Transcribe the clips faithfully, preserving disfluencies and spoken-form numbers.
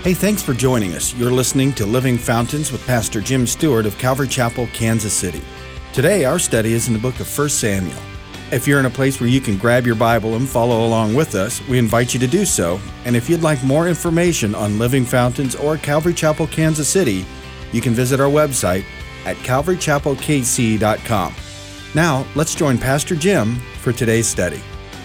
Hey, thanks for joining us. You're listening to Living Fountains with Pastor Jim Stewart of Calvary Chapel, Kansas City. Today, our study is in the book of First Samuel. If you're in a place where you can grab your Bible and follow along with us, we invite you to do so. And if you'd like more information on Living Fountains or Calvary Chapel, Kansas City, you can visit our website at calvary chapel k c dot com. Now, let's join Pastor Jim for today's study.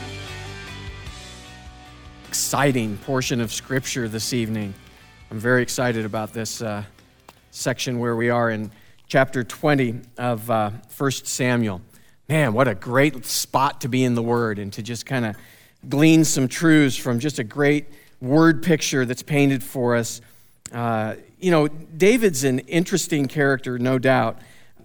Exciting portion of Scripture this evening. I'm very excited about this uh, section where we are in chapter twenty of uh, First Samuel. Man, what a great spot to be in the Word and to just kind of glean some truths from just a great word picture that's painted for us. Uh, you know, David's an interesting character, no doubt.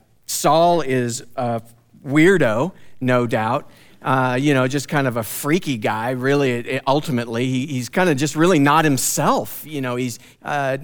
Saul is a weirdo, no doubt. Uh, you know, just kind of a freaky guy, really, ultimately. He, he's kind of just really not himself. You know, he's uh,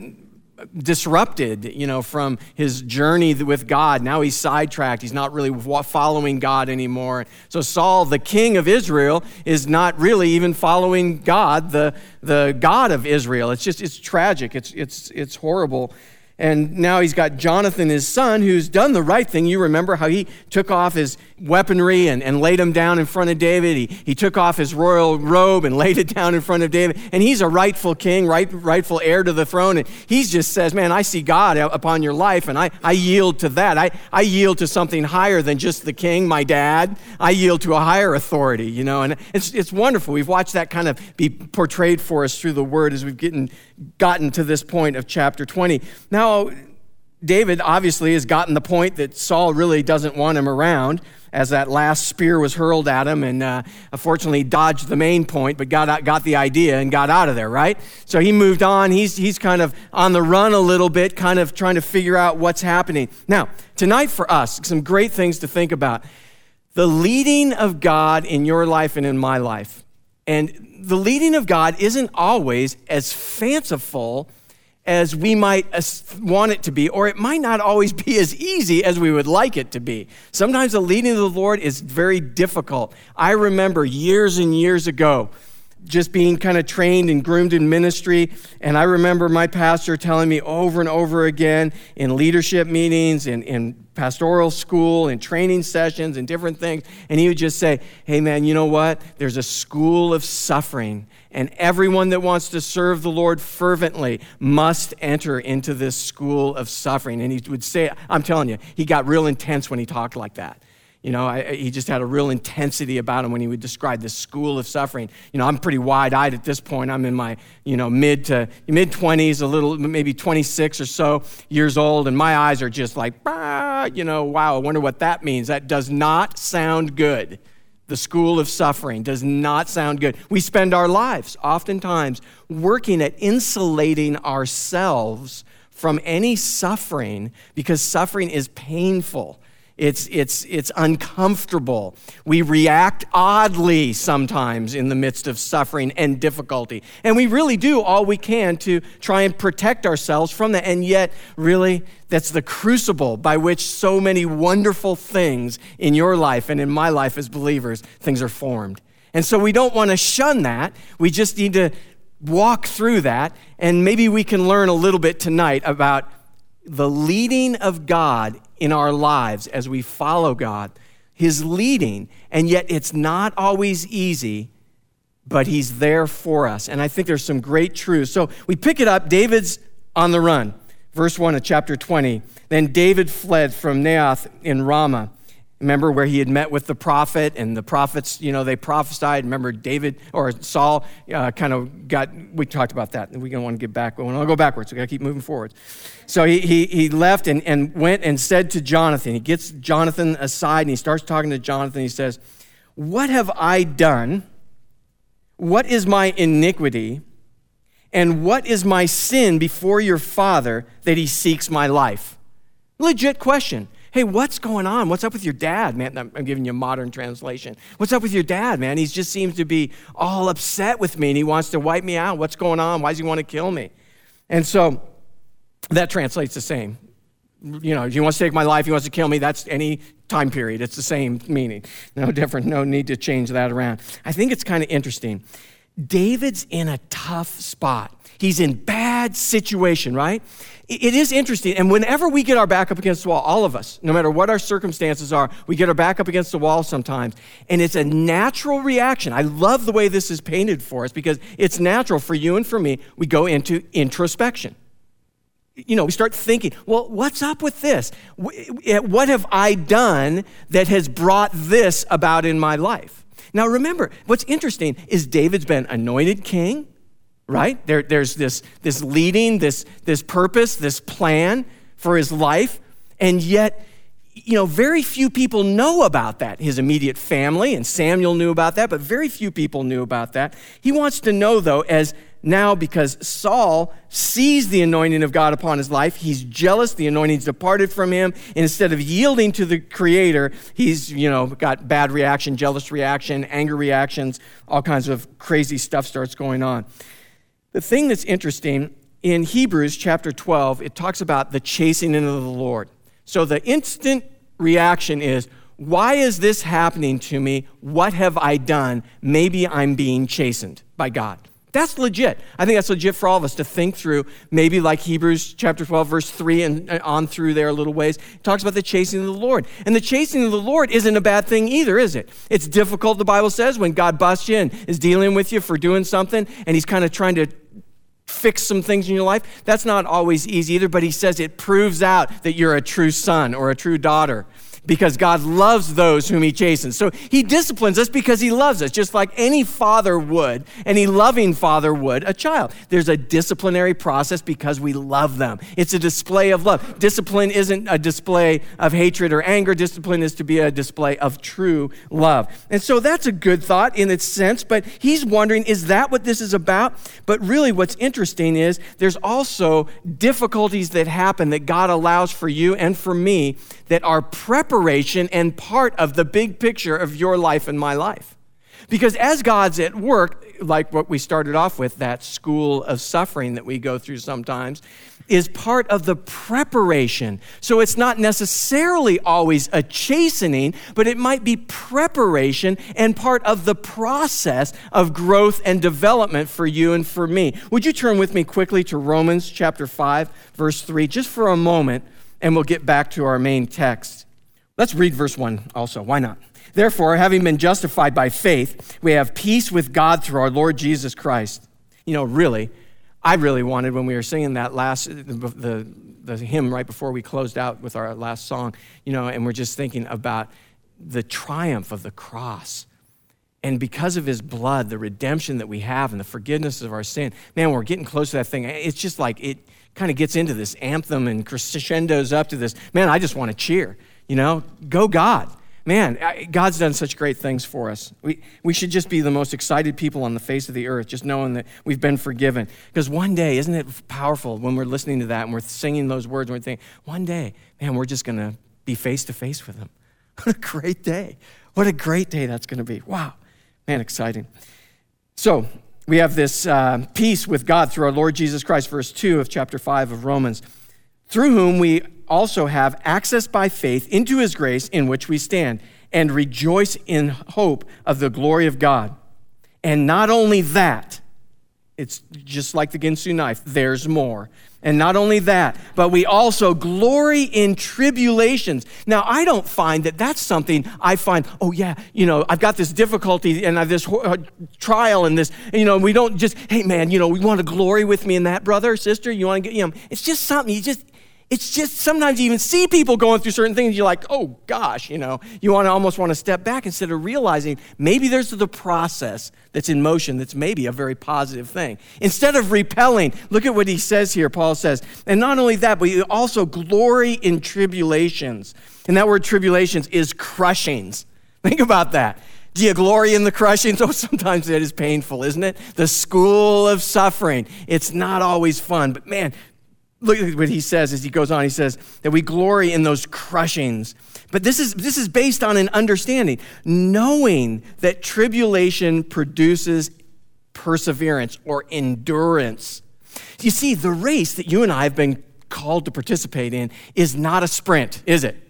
disrupted, you know, from his journey with God. Now he's sidetracked. He's not really following God anymore. So Saul, the king of Israel, is not really even following God, the the God of Israel. It's just, it's tragic. It's it's it's horrible. And now he's got Jonathan, his son, who's done the right thing. You remember how he took off his weaponry and, and laid him down in front of David. He, he took off his royal robe and laid it down in front of David. And he's a rightful king, right, rightful heir to the throne. And he just says, man, I see God upon your life, and I, I yield to that. I, I yield to something higher than just the king, my dad. I yield to a higher authority, you know. And it's it's wonderful. We've watched that kind of be portrayed for us through the Word as we've gotten, gotten to this point of chapter twenty. Now, Now, David obviously has gotten the point that Saul really doesn't want him around, as that last spear was hurled at him, and uh, unfortunately dodged the main point, but got out, got the idea and got out of there, right? So he moved on. He's he's kind of on the run a little bit, kind of trying to figure out what's happening. Now, tonight for us, some great things to think about. The leading of God in your life and in my life. And the leading of God isn't always as fanciful as we might want it to be, or it might not always be as easy as we would like it to be. Sometimes the leading of the Lord is very difficult. I remember years and years ago, just being kind of trained and groomed in ministry, and I remember my pastor telling me over and over again in leadership meetings, in, in pastoral school, in training sessions, and different things, and he would just say, hey man, you know what? There's a school of suffering, and everyone that wants to serve the Lord fervently must enter into this school of suffering. And he would say, I'm telling you, he got real intense when he talked like that. You know, I, he just had a real intensity about him when he would describe this school of suffering. You know, I'm pretty wide-eyed at this point. I'm in my, you know, mid to mid-twenties, a little, maybe twenty-six or so years old, and my eyes are just like, ah, you know, wow, I wonder what that means. That does not sound good. The school of suffering does not sound good. We spend our lives oftentimes working at insulating ourselves from any suffering because suffering is painful. It's it's it's uncomfortable. We react oddly sometimes in the midst of suffering and difficulty. And we really do all we can to try and protect ourselves from that. And yet, really, that's the crucible by which so many wonderful things in your life and in my life as believers, things are formed. And so we don't want to shun that. We just need to walk through that. And maybe we can learn a little bit tonight about the leading of God in our lives as we follow God, his leading, and yet it's not always easy, but he's there for us. And I think there's some great truths. So we pick it up, David's on the run. Verse one of chapter twenty. Then David fled from Naioth in Ramah. Remember where he had met with the prophet, and the prophets, you know, they prophesied. Remember David or Saul uh, kind of got, we talked about that. We don't want to get back. We want to go backwards. We got to keep moving forward. So he he, he left and, and went and said to Jonathan, he gets Jonathan aside and he starts talking to Jonathan. He says, what have I done? What is my iniquity? And what is my sin before your father that he seeks my life? Legit question. Hey, what's going on? What's up with your dad, man? I'm giving you a modern translation. What's up with your dad, man? He just seems to be all upset with me and he wants to wipe me out. What's going on? Why does he want to kill me? And so that translates the same. You know, if he wants to take my life, he wants to kill me, that's any time period. It's the same meaning. No different, no need to change that around. I think it's kind of interesting. David's in a tough spot. He's in bad bad situation, right? It is interesting, and whenever we get our back up against the wall, all of us, no matter what our circumstances are, we get our back up against the wall sometimes, and it's a natural reaction. I love the way this is painted for us because it's natural for you and for me. We go into introspection. You know, we start thinking, well, what's up with this? What have I done that has brought this about in my life? Now, remember, what's interesting is David's been anointed king. Right? There, there's this, this leading, this, this purpose, this plan for his life. And yet, you know, very few people know about that. His immediate family, and Samuel knew about that, but very few people knew about that. He wants to know, though, as now because Saul sees the anointing of God upon his life, he's jealous, the anointing's departed from him, and instead of yielding to the Creator, he's, you know, got bad reaction, jealous reaction, anger reactions, all kinds of crazy stuff starts going on. The thing that's interesting, in Hebrews chapter twelve, it talks about the chastening of the Lord. So the instant reaction is, why is this happening to me? What have I done? Maybe I'm being chastened by God. That's legit. I think that's legit for all of us to think through, maybe like Hebrews chapter twelve, verse three, and on through there a little ways. It talks about the chastening of the Lord. And the chastening of the Lord isn't a bad thing either, is it? It's difficult, the Bible says, when God busts you and is dealing with you for doing something, and he's kind of trying to fix some things in your life. That's not always easy either, but he says it proves out that you're a true son or a true daughter, because God loves those whom he chastens. So he disciplines us because he loves us, just like any father would, any loving father would a child. There's a disciplinary process because we love them. It's a display of love. Discipline isn't a display of hatred or anger. Discipline is to be a display of true love. And so that's a good thought in its sense, but he's wondering, is that what this is about? But really what's interesting is there's also difficulties that happen that God allows for you and for me that are preparation and part of the big picture of your life and my life. Because as God's at work, like what we started off with, that school of suffering that we go through sometimes, is part of the preparation. So it's not necessarily always a chastening, but it might be preparation and part of the process of growth and development for you and for me. Would you turn with me quickly to Romans chapter five, verse three, just for a moment, and we'll get back to our main text. Let's read verse one also. Why not? Therefore, having been justified by faith, we have peace with God through our Lord Jesus Christ. You know, really, I really wanted, when we were singing that last, the, the, the hymn right before we closed out with our last song, you know, and we're just thinking about the triumph of the cross. And because of his blood, the redemption that we have and the forgiveness of our sin, man, we're getting close to that thing. It's just like it kind of gets into this anthem and crescendos up to this. Man, I just want to cheer, you know, go God. Man, God's done such great things for us. We we should just be the most excited people on the face of the earth, just knowing that we've been forgiven. Because one day, isn't it powerful when we're listening to that and we're singing those words and we're thinking, one day, man, we're just going to be face to face with him. What a great day. What a great day that's going to be. Wow. Man, exciting. So we have this uh, peace with God through our Lord Jesus Christ, verse two of chapter five of Romans, through whom we also have access by faith into his grace in which we stand and rejoice in hope of the glory of God. And not only that, it's just like the Ginsu knife, there's more. And not only that, but we also glory in tribulations. Now, I don't find that that's something I find, oh yeah, you know, I've got this difficulty and I have this uh, trial and this, you know, we don't just, hey man, you know, we want to glory with me in that, brother, sister, you want to get, you know, it's just something, you just, it's just sometimes you even see people going through certain things, you're like, oh gosh, you know, you want to almost want to step back instead of realizing maybe there's the process that's in motion that's maybe a very positive thing. Instead of repelling, look at what he says here, Paul says, and not only that, but you also glory in tribulations. And that word tribulations is crushings. Think about that. Do you glory in the crushings? Oh, sometimes that is painful, isn't it? The school of suffering. It's not always fun, but man, look at what he says as he goes on. He says that we glory in those crushings. But this is this is based on an understanding, knowing that tribulation produces perseverance or endurance. You see, the race that you and I have been called to participate in is not a sprint, is it?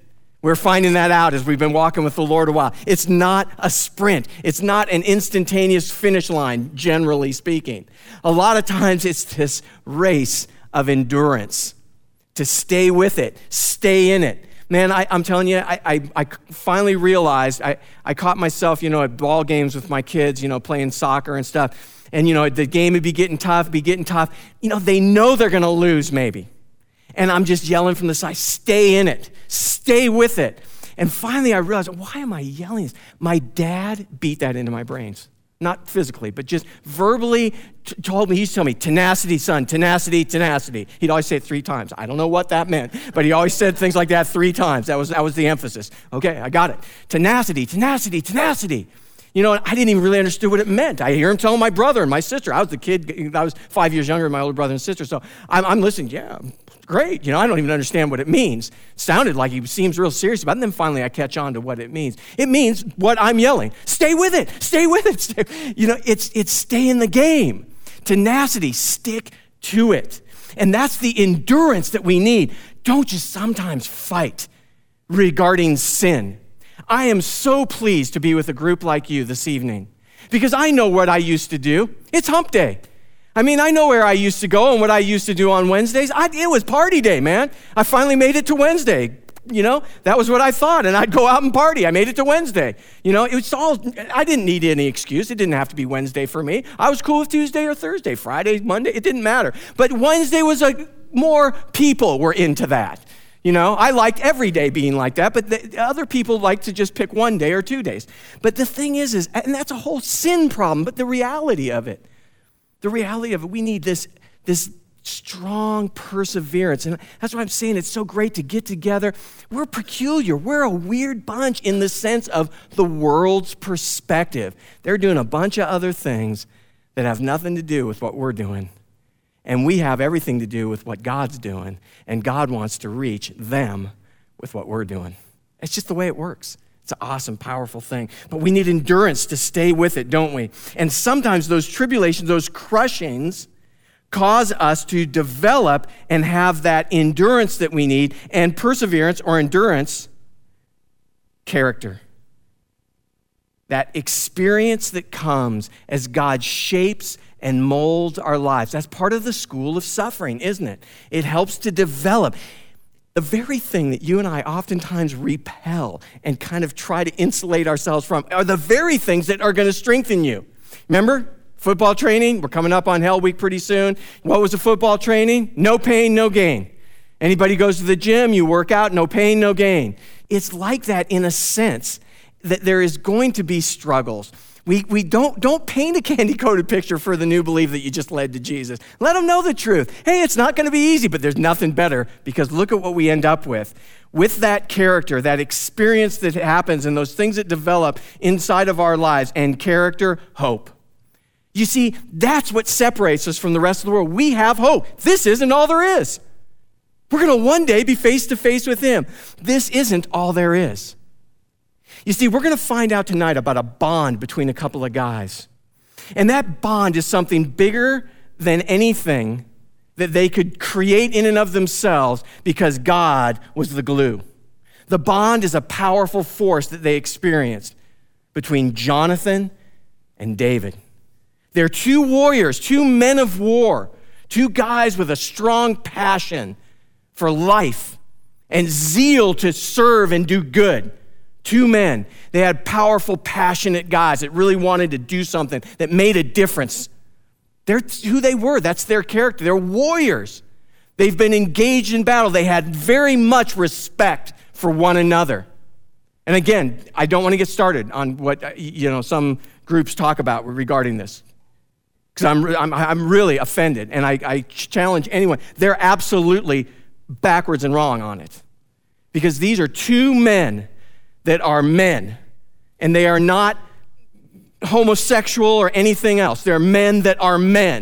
We're finding that out as we've been walking with the Lord a while. It's not a sprint. It's not an instantaneous finish line, generally speaking. A lot of times it's this race of endurance, to stay with it, stay in it. Man, I, I'm telling you, I, I, I finally realized, I, I caught myself, you know, at ball games with my kids, you know, playing soccer and stuff. And, you know, the game would be getting tough, be getting tough. You know, they know they're going to lose maybe. And I'm just yelling from the side, stay in it, stay with it. And finally I realized, why am I yelling this? My dad beat that into my brains. Not physically, but just verbally t- told me, he used to tell me, tenacity, son, tenacity, tenacity. He'd always say it three times. I don't know what that meant, but he always said things like that three times. That was, that was the emphasis. Okay, I got it. Tenacity, tenacity, tenacity. You know, I didn't even really understand what it meant. I hear him telling my brother and my sister. I was the kid, I was five years younger than my older brother and sister, so I'm, I'm listening, yeah, great. You know, I don't even understand what it means. It sounded like he seems real serious about it, and then finally I catch on to what it means. It means what I'm yelling. Stay with it. Stay with it. Stay. You know, it's it's stay in the game. Tenacity, stick to it. And that's the endurance that we need. Don't just sometimes fight regarding sin. I am so pleased to be with a group like you this evening because I know what I used to do. It's hump day. I mean, I know where I used to go and what I used to do on Wednesdays. I, it was party day, man. I finally made it to Wednesday. You know, that was what I thought. And I'd go out and party. I made it to Wednesday. You know, it was all, I didn't need any excuse. It didn't have to be Wednesday for me. I was cool with Tuesday or Thursday, Friday, Monday. It didn't matter. But Wednesday was a, more people were into that. You know, I liked every day being like that, but the other people like to just pick one day or two days. But the thing is, is, and that's a whole sin problem, but the reality of it, The reality of it, we need this, this strong perseverance. And that's why I'm saying it's so great to get together. We're peculiar. We're a weird bunch in the sense of the world's perspective. They're doing a bunch of other things that have nothing to do with what we're doing. And we have everything to do with what God's doing. And God wants to reach them with what we're doing. It's just the way it works. It's an awesome, powerful thing. But we need endurance to stay with it, don't we? And sometimes those tribulations, those crushings, cause us to develop and have that endurance that we need, and perseverance or endurance, character. That experience that comes as God shapes and molds our lives. That's part of the school of suffering, isn't it? It helps to develop. The very thing that you and I oftentimes repel and kind of try to insulate ourselves from are the very things that are going to strengthen you. Remember, football training? We're coming up on Hell Week pretty soon. What was the football training? No pain, no gain. Anybody goes to the gym, you work out, no pain, no gain. It's like that in a sense that there is going to be struggles. We we don't don't paint a candy-coated picture for the new believer that you just led to Jesus. Let them know the truth. Hey, it's not going to be easy, but there's nothing better, because look at what we end up with. With that character, that experience that happens and those things that develop inside of our lives, and character, hope. You see, that's what separates us from the rest of the world. We have hope. This isn't all there is. We're going to one day be face-to-face with Him. This isn't all there is. You see, we're going to find out tonight about a bond between a couple of guys. And that bond is something bigger than anything that they could create in and of themselves, because God was the glue. The bond is a powerful force that they experienced between Jonathan and David. They're two warriors, two men of war, two guys with a strong passion for life and zeal to serve and do good. Two men. They had powerful, passionate guys that really wanted to do something that made a difference. They're who they were. That's their character. They're warriors. They've been engaged in battle. They had very much respect for one another. And again, I don't want to get started on what you know some groups talk about regarding this, because I'm, I'm I'm really offended, and I, I challenge anyone. They're absolutely backwards and wrong on it, because these are two men that are men, and they are not homosexual or anything else. They're men that are men,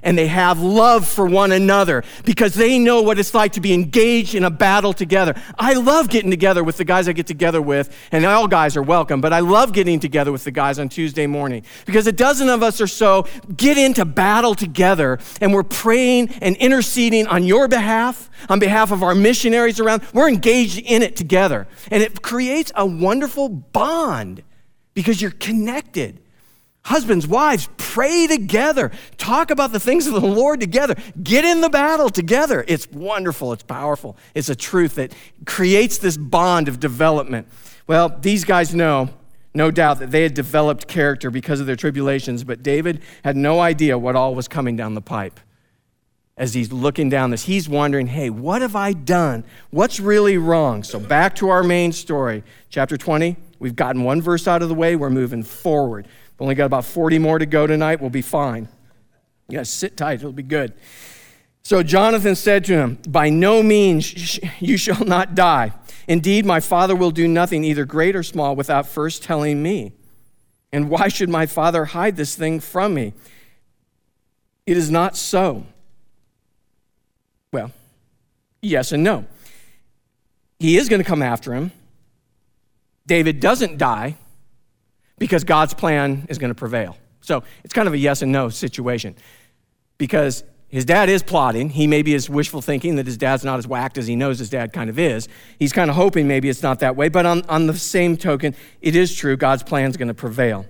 and they have love for one another because they know what it's like to be engaged in a battle together. I love getting together with the guys I get together with, and all guys are welcome, but I love getting together with the guys on Tuesday morning because a dozen of us or so get into battle together, and we're praying and interceding on your behalf, on behalf of our missionaries around. We're engaged in it together, and it creates a wonderful bond because you're connected. Husbands, wives, pray together. Talk about the things of the Lord together. Get in the battle together. It's wonderful. It's powerful. It's a truth that creates this bond of development. Well, these guys know, no doubt, that they had developed character because of their tribulations, but David had no idea what all was coming down the pipe. As he's looking down this, he's wondering, hey, what have I done? What's really wrong? So back to our main story. Chapter twenty, we've gotten one verse out of the way. We're moving forward. We've only got about forty more to go tonight. We'll be fine. You guys sit tight. It'll be good. So Jonathan said to him, by no means you shall not die. Indeed, my father will do nothing, either great or small, without first telling me. And why should my father hide this thing from me? It is not so. Well, yes and no. He is going to come after him. David doesn't die because God's plan is going to prevail. So it's kind of a yes and no situation because his dad is plotting. He maybe is wishful thinking that his dad's not as whacked as he knows his dad kind of is. He's kind of hoping maybe it's not that way, but on, on the same token, it is true. God's plan is going to prevail.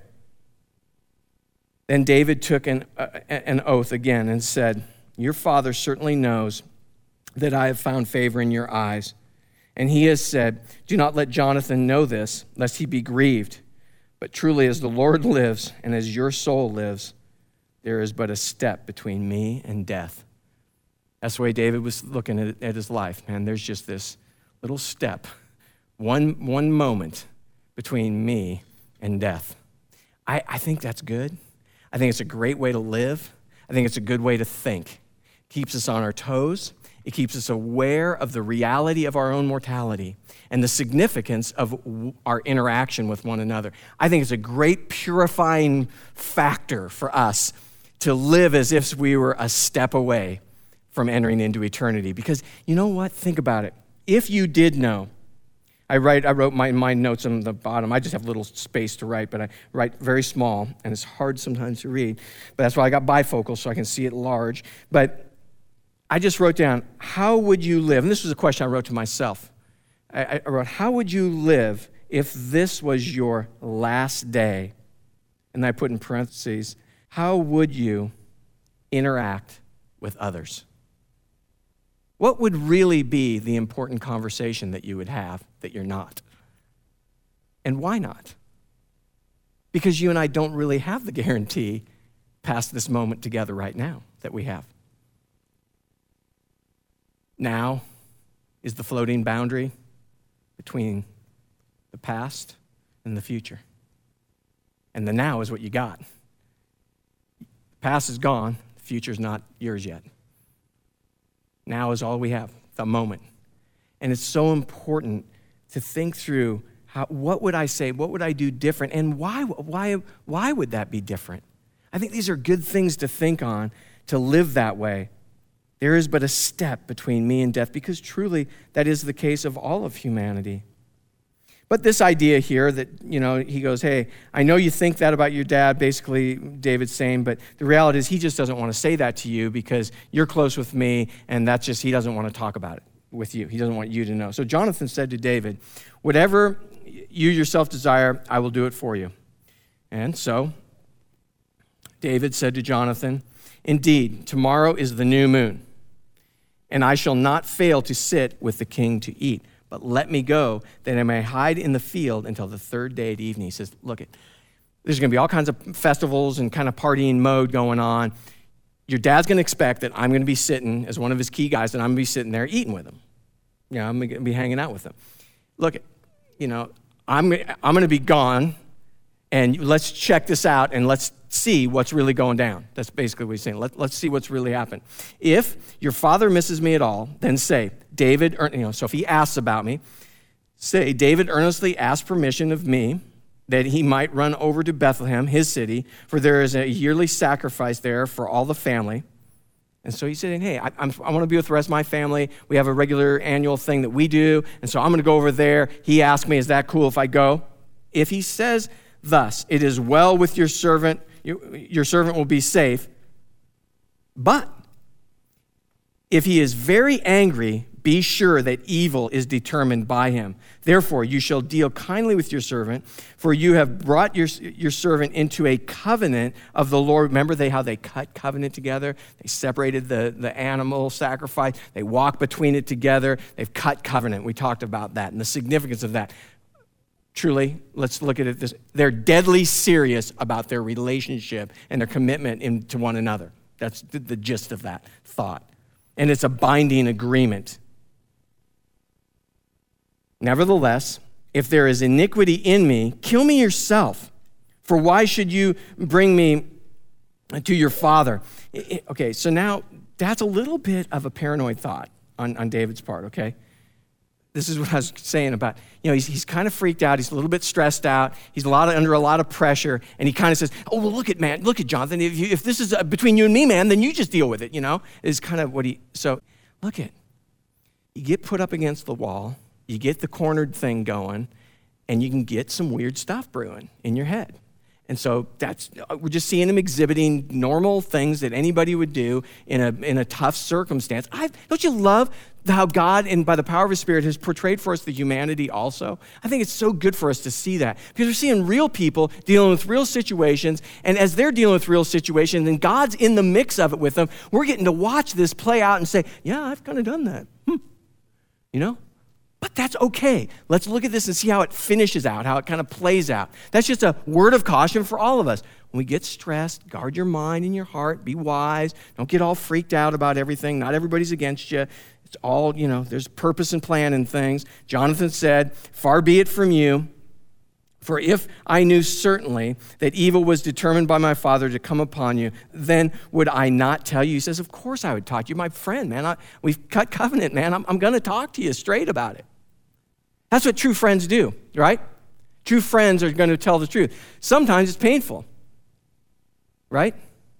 Then David took an, uh, an oath again and said, your father certainly knows that I have found favor in your eyes. And he has said, do not let Jonathan know this, lest he be grieved. But truly, as the Lord lives and as your soul lives, there is but a step between me and death. That's the way David was looking at, at his life, man. There's just this little step, one, one moment between me and death. I, I think that's good. I think it's a great way to live. I think it's a good way to think. It keeps us on our toes. It keeps us aware of the reality of our own mortality and the significance of our interaction with one another. I think it's a great purifying factor for us to live as if we were a step away from entering into eternity. Because you know what? Think about it. If you did know, I write. I wrote my, my notes on the bottom. I just have little space to write, but I write very small, and it's hard sometimes to read. But that's why I got bifocal, so I can see it large. But I just wrote down, how would you live? And this was a question I wrote to myself. I, I wrote, how would you live if this was your last day? And I put in parentheses, how would you interact with others? What would really be the important conversation that you would have that you're not? And why not? Because you and I don't really have the guarantee past this moment together right now that we have. Now is the floating boundary between the past and the future. And the now is what you got. The past is gone. The future's not yours yet. Now is all we have, the moment. And it's so important to think through how, what would I say, what would I do different, and why, why, why would that be different? I think these are good things to think on, to live that way. There is but a step between me and death, because truly that is the case of all of humanity. But this idea here that, you know, he goes, hey, I know you think that about your dad, basically David's saying, but the reality is he just doesn't want to say that to you because you're close with me, and that's just, he doesn't want to talk about it with you. He doesn't want you to know. So Jonathan said to David, whatever you yourself desire, I will do it for you. And so David said to Jonathan, indeed, tomorrow is the new moon, and I shall not fail to sit with the king to eat. But let me go, that I may hide in the field until the third day at evening. He says, look, there's going to be all kinds of festivals and kind of partying mode going on. Your dad's going to expect that I'm going to be sitting as one of his key guys, and I'm going to be sitting there eating with him. You know, I'm going to be hanging out with him. Look, you know, I'm, I'm going to be gone, and let's check this out, and let's see what's really going down. That's basically what he's saying. Let, let's see what's really happened. If your father misses me at all, then say, David, you know, so if he asks about me, say, David earnestly asked permission of me that he might run over to Bethlehem, his city, for there is a yearly sacrifice there for all the family. And so he's saying, hey, I, I'm, I want to be with the rest of my family. We have a regular annual thing that we do, and so I'm going to go over there. He asked me, is that cool if I go? If he says thus, it is well with your servant, you, your servant will be safe, but if he is very angry, be sure that evil is determined by him. Therefore, you shall deal kindly with your servant, for you have brought your, your servant into a covenant of the Lord. Remember they how they cut covenant together? They separated the, the animal sacrifice. They walked between it together. They've cut covenant. We talked about that and the significance of that. Truly, let's look at it this. They're deadly serious about their relationship and their commitment in, to one another. That's the, the gist of that thought. And it's a binding agreement. Nevertheless, if there is iniquity in me, kill me yourself. For why should you bring me to your father? Okay, so now that's a little bit of a paranoid thought on, on David's part, okay? This is what I was saying about, you know, he's, he's kind of freaked out. He's a little bit stressed out. He's a lot of, under a lot of pressure. And he kind of says, oh, well, look at, man, look at Jonathan. If, you, if this is uh, between you and me, man, then you just deal with it, you know, is kind of what he, so look at, you get put up against the wall, you get the cornered thing going, and you can get some weird stuff brewing in your head. And so that's, we're just seeing him exhibiting normal things that anybody would do in a in a tough circumstance. I, don't you love how God, and by the power of his Spirit, has portrayed for us the humanity also? I think it's so good for us to see that, because we're seeing real people dealing with real situations, and as they're dealing with real situations, and God's in the mix of it with them, we're getting to watch this play out and say, yeah, I've kind of done that. Hmm. You know? But that's okay. Let's look at this and see how it finishes out, how it kind of plays out. That's just a word of caution for all of us. When we get stressed, guard your mind and your heart. Be wise. Don't get all freaked out about everything. Not everybody's against you. It's all, you know, there's purpose and plan in things. Jonathan said, far be it from you, for if I knew certainly that evil was determined by my father to come upon you, then would I not tell you? He says, of course I would talk to you. My friend, man, I, we've cut covenant, man. I'm, I'm going to talk to you straight about it. That's what true friends do, right? True friends are going to tell the truth. Sometimes it's painful, right?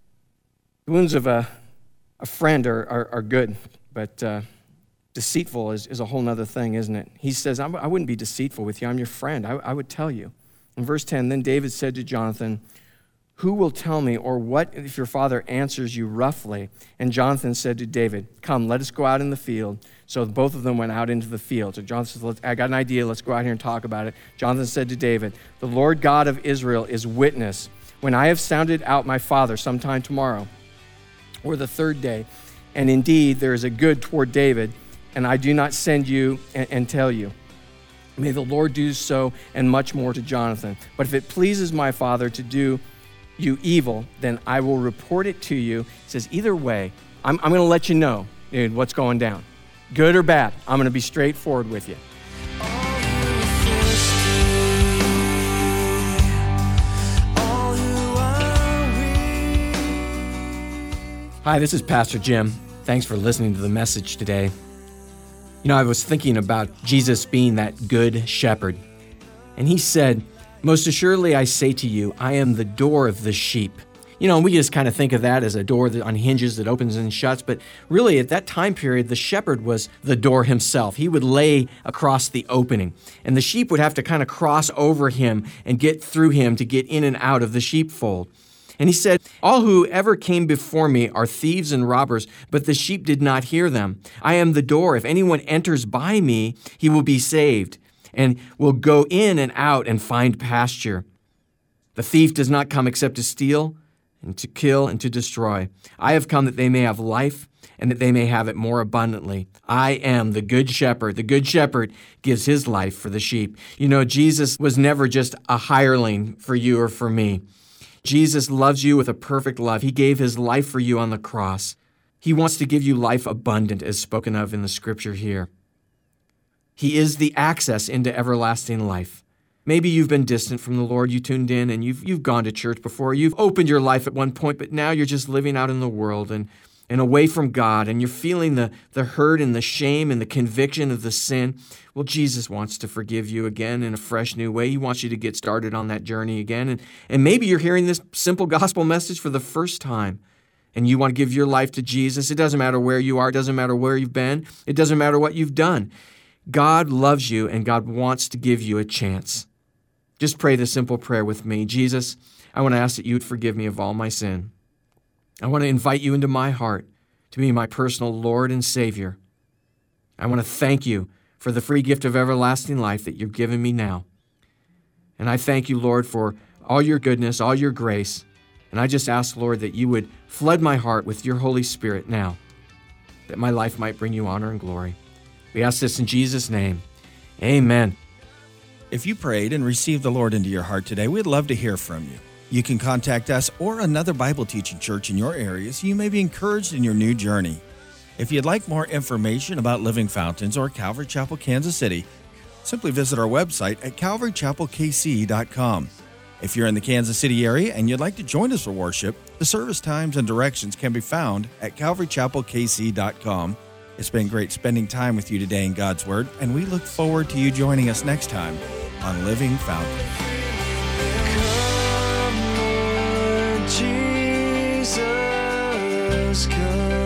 The wounds of a, a friend are, are, are good, but uh, deceitful is, is a whole other thing, isn't it? He says, I, I wouldn't be deceitful with you. I'm your friend. I, I would tell you. In verse ten, then David said to Jonathan, who will tell me, or what if your father answers you roughly? And Jonathan said to David, come, let us go out in the field. So both of them went out into the field. So Jonathan says, I got an idea. Let's go out here and talk about it. Jonathan said to David, the Lord God of Israel is witness. When I have sounded out my father sometime tomorrow, or the third day, and indeed there is a good toward David, and I do not send you and, and tell you. May the Lord do so and much more to Jonathan. But if it pleases my father to do you evil, then I will report it to you. He says, either way, I'm, I'm going to let you know, dude, what's going down. Good or bad, I'm going to be straightforward with you. Hi, this is Pastor Jim. Thanks for listening to the message today. You know, I was thinking about Jesus being that good shepherd. And he said, most assuredly I say to you, I am the door of the sheep. You know, we just kind of think of that as a door that on hinges that opens and shuts, but really at that time period, the shepherd was the door himself. He would lay across the opening, and the sheep would have to kind of cross over him and get through him to get in and out of the sheepfold. And he said, all who ever came before me are thieves and robbers, but the sheep did not hear them. I am the door. If anyone enters by me, he will be saved and will go in and out and find pasture. The thief does not come except to steal and to kill and to destroy. I have come that they may have life and that they may have it more abundantly. I am the good shepherd. The good shepherd gives his life for the sheep. You know, Jesus was never just a hireling for you or for me. Jesus loves you with a perfect love. He gave his life for you on the cross. He wants to give you life abundant, as spoken of in the scripture here. He is the access into everlasting life. Maybe you've been distant from the Lord. You tuned in and you've you've gone to church before. You've opened your life at one point, but now you're just living out in the world and, and away from God, and you're feeling the, the hurt and the shame and the conviction of the sin. Well, Jesus wants to forgive you again in a fresh new way. He wants you to get started on that journey again. And, and maybe you're hearing this simple gospel message for the first time. and you want to give your life to Jesus, it doesn't matter where you are, it doesn't matter where you've been, it doesn't matter what you've done. God loves you, and God wants to give you a chance. Just pray this simple prayer with me. Jesus, I want to ask that you would forgive me of all my sin. I want to invite you into my heart to be my personal Lord and Savior. I want to thank you for the free gift of everlasting life that you've given me now. And I thank you, Lord, for all your goodness, all your grace. And I just ask, Lord, that you would flood my heart with your Holy Spirit now, that my life might bring you honor and glory. We ask this in Jesus' name. Amen. If you prayed and received the Lord into your heart today, we'd love to hear from you. You can contact us or another Bible teaching church in your area so you may be encouraged in your new journey. If you'd like more information about Living Fountains or Calvary Chapel, Kansas City, simply visit our website at calvary chapel k c dot com. If you're in the Kansas City area and you'd like to join us for worship, the service times and directions can be found at calvary chapel k c dot com. It's been great spending time with you today in God's Word, and we look forward to you joining us next time on Living Fountains. Come, Lord Jesus, come.